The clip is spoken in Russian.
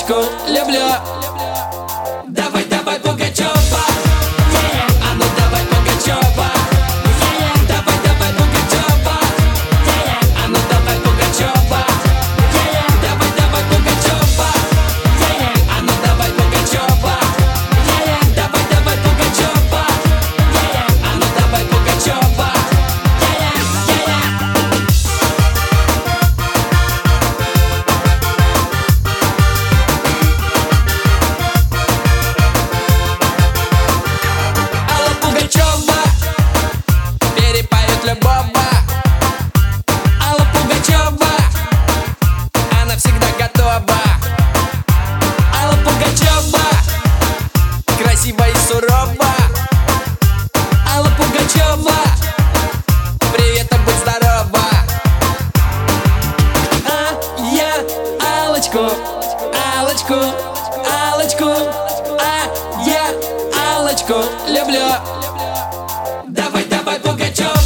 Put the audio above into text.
Аллочку люблю. Давай, давай, Пугачёва. А ну давай, Пугачёва. Давай, давай, Пугачёва. А ну давай, Пугачёва. Давай, давай, Пугачёва. А ну давай, Пугачёва. Давай, давай, Пугачёва. А ну давай, Пугачёва. Алла Пугачёва перепоет любого. Алла Пугачёва, она всегда готова. Алла Пугачёва, красиво и сурово. Алла Пугачёва, привет, а будь здорова. Я Аллочку, Аллочку, Аллочку, я Аллочку люблю. Давай, давай, Пугачёва.